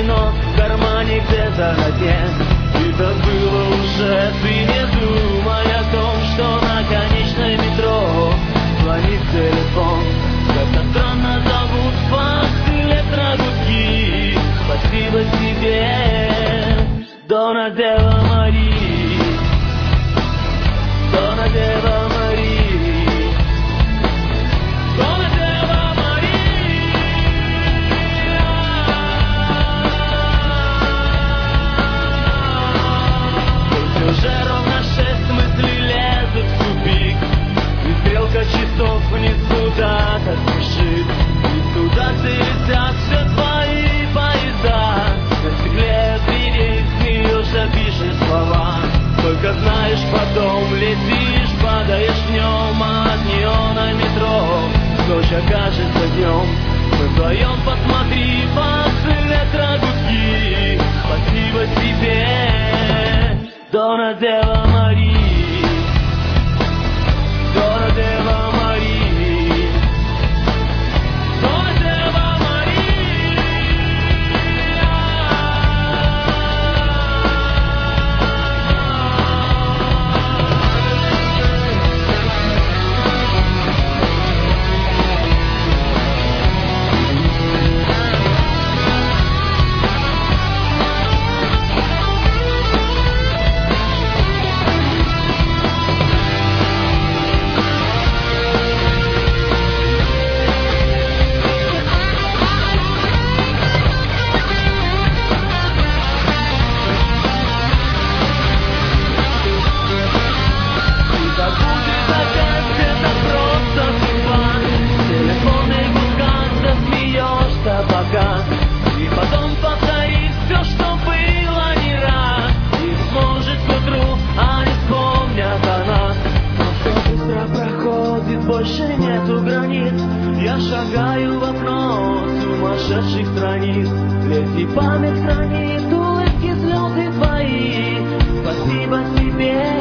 но в кармане где-то на дне. И так было уже, ты не думай о том, что на конечной метро звонит телефон. Как-то странно зовут вас электрогудки. Спасибо тебе, Дона Дева Мария, Дона Дева Мария, Дона Дева Мария. Хоть уже ровно 6 мысли лезут в тупик, и стрелка часов вниз куда-то спешит, и туда летят все твои поезда. На стекле двери смеешься, пишешь слова, только знаешь, потом летишь, падаешь в нем от неона метро. Ночь окажется днем, мы вдвоем, посмотри, под электрогудки. Спасибо тебе, Дона Дева Мария, Дона Дева Мария, Дона Дева Мария. И потом повторить все, что было не раз, и сможет к утру, они вспомнят о нас. Но все быстро проходит, больше нету границ. Я шагаю в окно сумасшедших страниц. Лети, память хранит улыбки, слезы твои. Спасибо тебе,